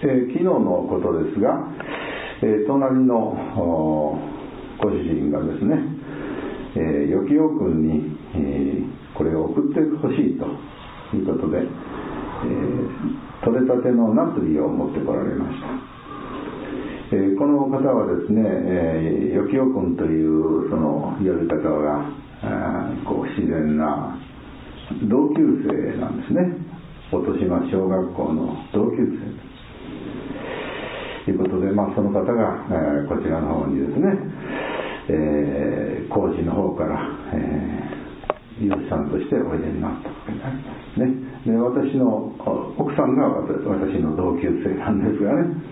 昨日のことですが、隣のご主人がですね、よきよ君に、これを送ってほしいということで、取れたてのナスビを持ってこられました。この方はですね、よきよ君というその呼び方が自然な同級生なんですね。音島小学校の同級生ということで、その方が、こちらの方にですね、高知の方から、有志さんとしておいでになったわけになりますね。で、私の奥さんが私の同級生なんですがね、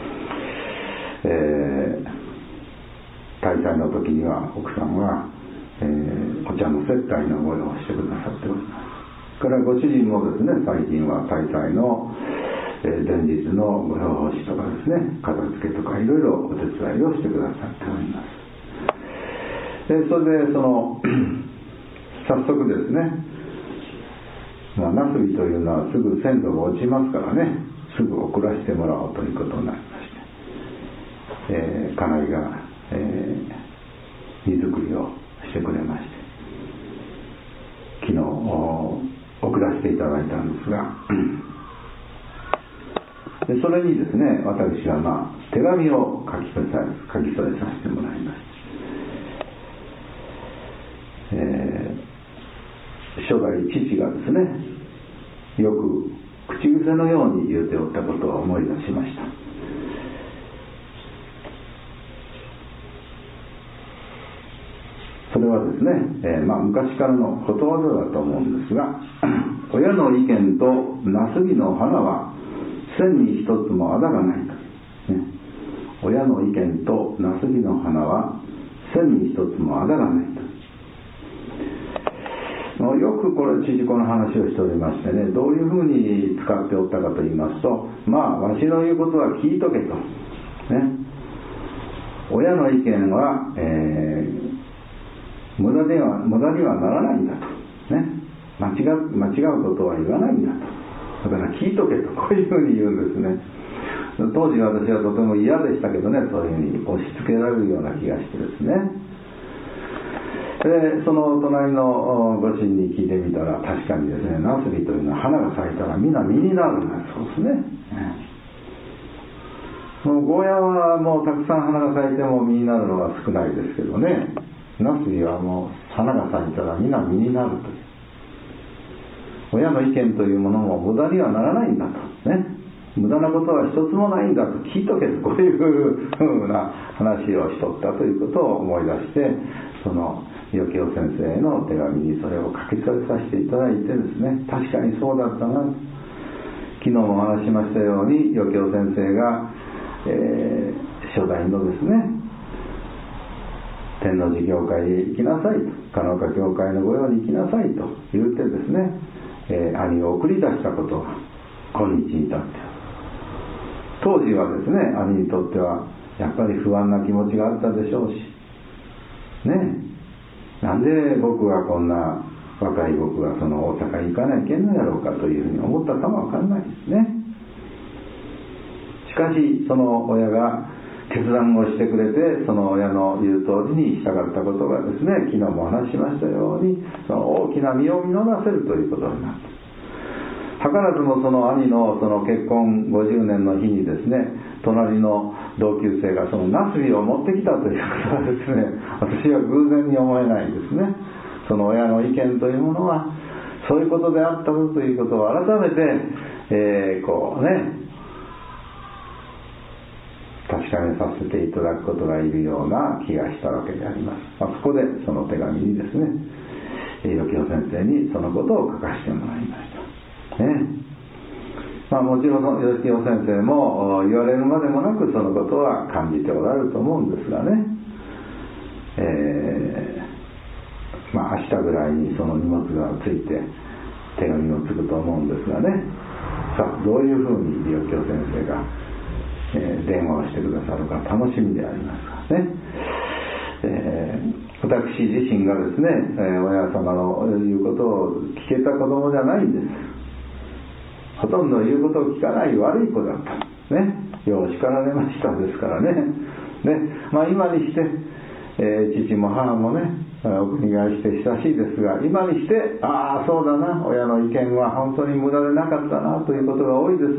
大祭の時には奥さんは、お茶の接待のご用をしてくださっております。からご主人もですね、最近は大祭の前日のご用意とかですね、片付けとかいろいろお手伝いをしてくださっております。それで早速ですね、ナスビというのはすぐ鮮度が落ちますからね、すぐ送らせてもらおうということになりまして、家内が、荷造りをしてくれまして、昨日送らせていただいたんですが、でそれにですね、私は手紙を書き添えさせてもらいました。初代父がですね、よく口癖のように言うておったことを思い出しました。それはですね、昔からのことわざだと思うんですが、親の意見とナスビの花は千に一つもあだがないと、ね、親の意見とナスビの花は千に一つもあだがないと。よくこれ父この話をしておりましてね、どういうふうに使っておったかと言いますと、わしの言うことは聞いとけと、ね、親の意見は、無駄にはならないんだと、ね、間違うことは言わないんだと、だから聞いとけと、こういうふうに言うんですね。当時私はとても嫌でしたけどね、そういうふうに押し付けられるような気がしてですね。でその隣のご主人に聞いてみたら、確かにですね、ナスビというのは花が咲いたらみんな実になるんだそうですね。もうゴーヤはもうたくさん花が咲いても実になるのが少ないですけどね、ナスビはもう花が咲いたらみんな実になるという、親の意見というものも無駄にはならないんだとね、無駄なことは一つもないんだと聞いとけと、こういうふうな話をしとったということを思い出して、そのよきよ先生の手紙にそれを書き添えさせていただいてですね、確かにそうだったな、昨日もお話しましたように、よきよ先生が、初代のですね、天王寺教会へ行きなさいと、鹿岡教会の御用に行きなさいと言ってですね、兄を送り出したことが今日に至って、当時はですね、兄にとってはやっぱり不安な気持ちがあったでしょうしね、なんで僕はこんな若い僕がその大阪に行かないけんのやろうかというふうに思ったかもわかんないですね。しかしその親が決断をしてくれて、その親の言う通りに従ったことがですね、昨日もお話ししましたように、その大きな実を実らせるということになって、図らずもその兄のその結婚50年の日にですね、隣の同級生がそのナスビを持ってきたということはですね、私は偶然に思えないんですね。その親の意見というものはそういうことであったぞということを改めて、こうね、確かめさせていただくことがいるような気がしたわけであります。そこでその手紙にですね、よきよ先生にそのことを書かせてもらいましたね。もちろんよきよ先生も言われるまでもなくそのことは感じておられると思うんですがね、明日ぐらいにその荷物がついて手紙をつくと思うんですがね、さあどういうふうによきよ先生が電話をしてくださるか楽しみでありますからね。私自身がですね、親様の言うことを聞けた子供じゃないんです。ほとんど言うことを聞かない悪い子だった。 ね、養子から出ましたですからね。今にして、父も母もね、お国替えして久しいですが、今にして、ああそうだな、親の意見は本当に無駄でなかったなということが多いです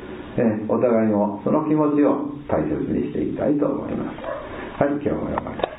ね。お互いのその気持ちを大切にしていきたいと思います。はい、今日もよかった。